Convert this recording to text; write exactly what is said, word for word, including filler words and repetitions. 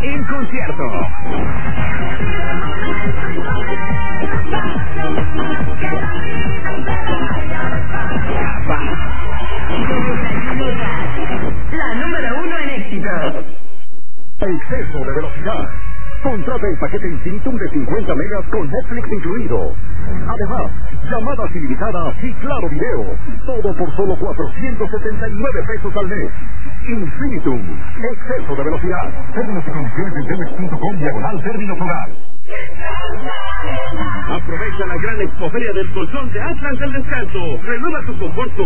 en concierto. La número uno en éxitos. Exceso de velocidad. Contrata el paquete Infinitum de cincuenta megas con Netflix incluido. Además, llamadas ilimitadas y claro video. Todo por solo cuatrocientos setenta y nueve pesos al mes. Infinitum. Exceso de velocidad. Términos y condiciones en telmex punto com diagonal términos hogar. Aprovecha la gran expoferia del colchón de Atlas del Descanso. Renueva tu confort con